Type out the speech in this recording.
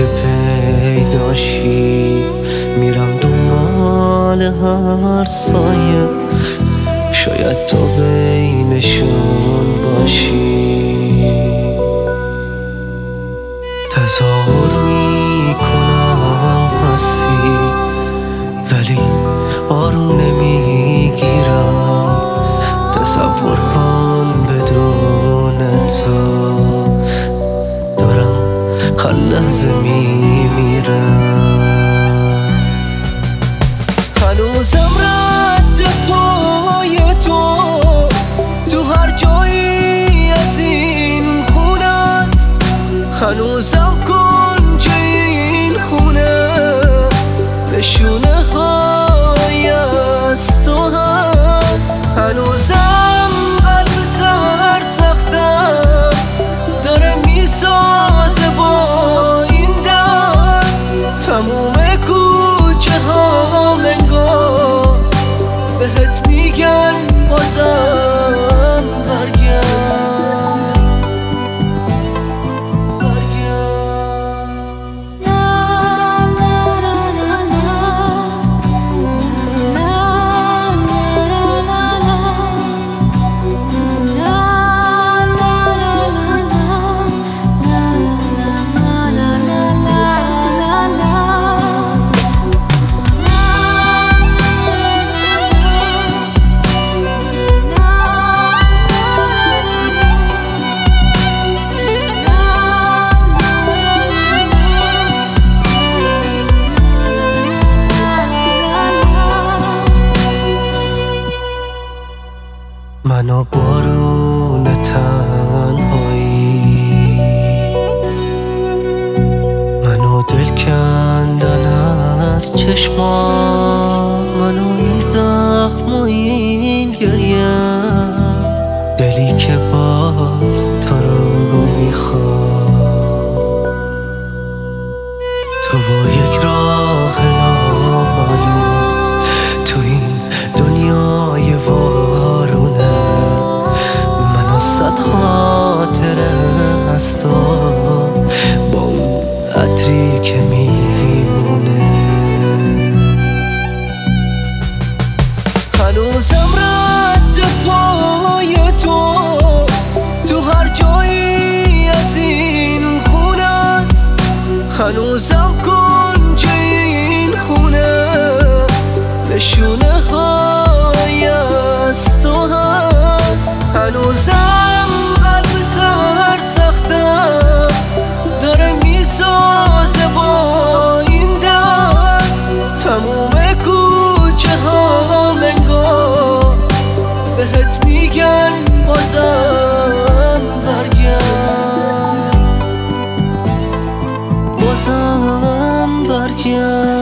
که پیداشی میرم دنبال هر سایه، شاید تو بینشون باشی. تظاهر میکنم هستی ولی آروم نمیگیرم. تصور کن بدون تو دارم هر لحظه میمیرم. هنوزم رد پای تو هر جایی از این خونه است. هنوزم کنج این خونه نشونه های از تو هست. هنوزم قلب سرسختم داره میسازه با این در. تموم کوچه ها منگار بهت میگن بازم برگرد. منو بارون تنهایی، منو دل کندن از چشمام، منو این زخم و این گریه، دلی که باز تو رو میخواد. تو با یک راه نامعلوم تو این دنیای وارونه، من صد خاطره هست با اون عطری که میمونه. هنوزم رد پای تو هر جایی از این خونه است. هنوزم کنج این خونه نشونه های از تو هست. هنوزم قلب سرسختم داره میسازه با این در. تموم کوچه ها منگار بهت میگن بازم برگرد، بازم برگرد.